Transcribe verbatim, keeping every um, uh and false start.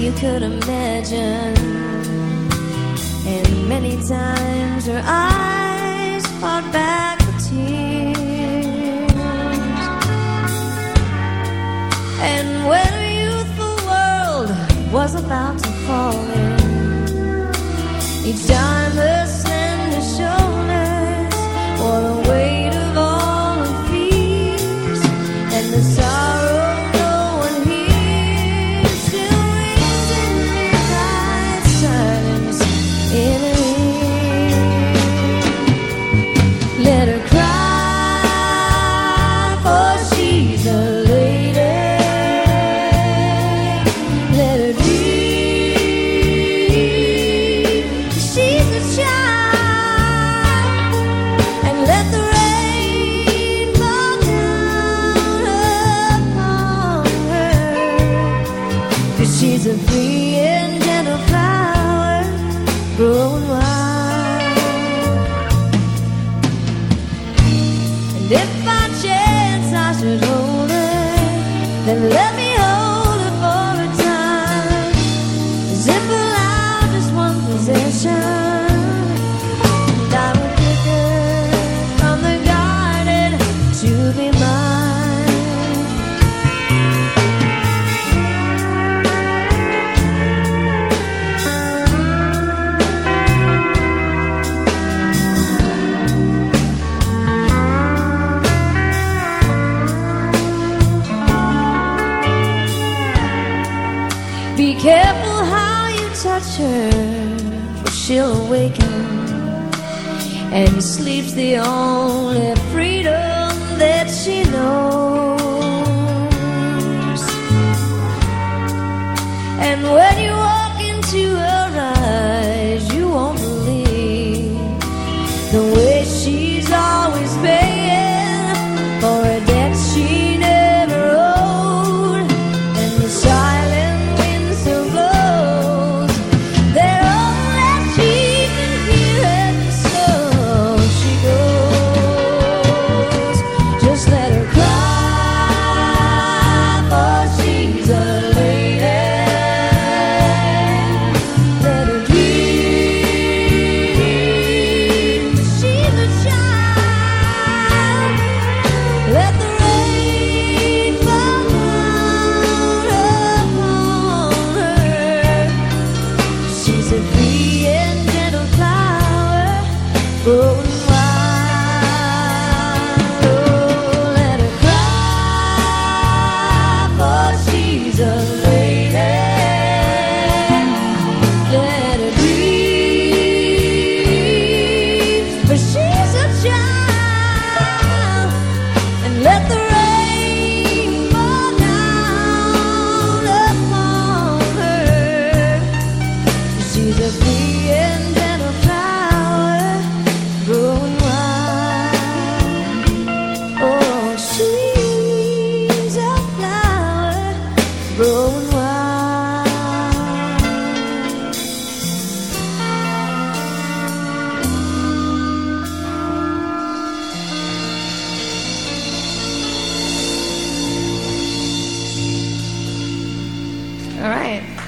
you could imagine. And many times her eyes fought back the tears. And when her youthful world was about to fall in, each time her slender shoulders bore the weight of all her fears, and the sorrow no one hears still rings in midnight silence in her ear. Let her cry, for she's a lady. Let her dream, she's a child. And let the rain fall down upon her, 'cause she's a free and gentle flower growing wild. And if by chance I should hold her, then let me hold her for a time, as if allowed just one possession. And I would pick her from the garden to be mine. Be careful how you touch her, for she'll awaken, and sleep's the only freedom that she knows. And when you walk into her eyes, you won't believe the way she's always paying for a debt she never owed. And the silent wind still blows that all that she can hear, and so she goes. Just let her cry, for she's a lady. Let her dream, she's a child. Let the rain fall down upon her. She's a free and gentle flower growing wild. Oh, let her cry, for she's a lady. Let her dream, for she's a child. And let the rain fall down upon her. She's a free and gentle flower growing wild. Oh, she's a flower growing wild. All right.